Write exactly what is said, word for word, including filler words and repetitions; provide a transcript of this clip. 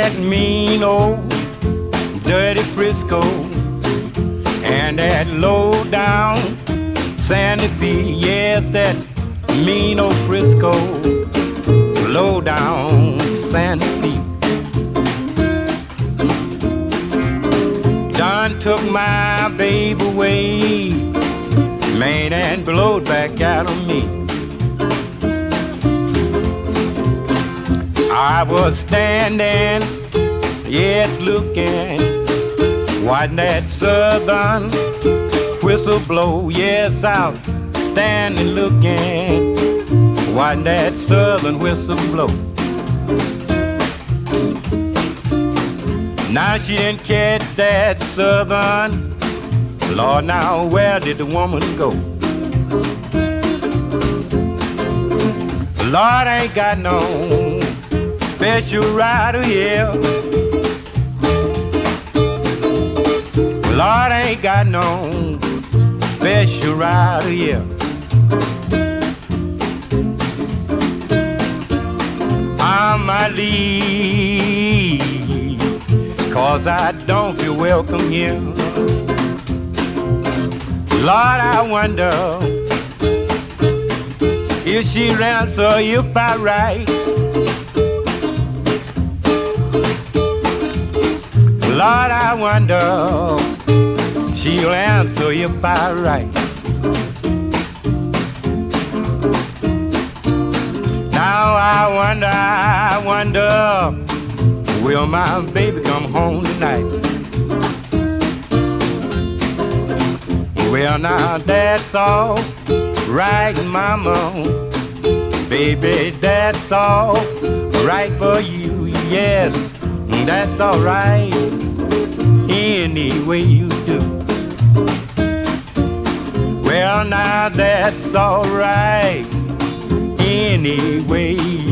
that mean old dirty Frisco and that low down Sandy B. Yes, that mean old Frisco, low down Sandy B. Done took my baby away, man, and blowed back out on me. I was standing, yes, looking, watching that southern whistle blow. Yes, I was standing looking, watching that southern whistle blow. Now she didn't catch that southern. Lord, now where did the woman go? Lord, I ain't got no special rider here. Lord, I ain't got no special rider here. I might leave, 'cause I don't feel welcome here. Lord, I wonder if she'll answer if I write. Lord, I wonder she'll answer if I write. Now I wonder, I wonder, will my baby come home tonight? Well, now that's all right, mama. Baby, that's all right for you. Yes, that's all right any way you do. Well, now that's all right any way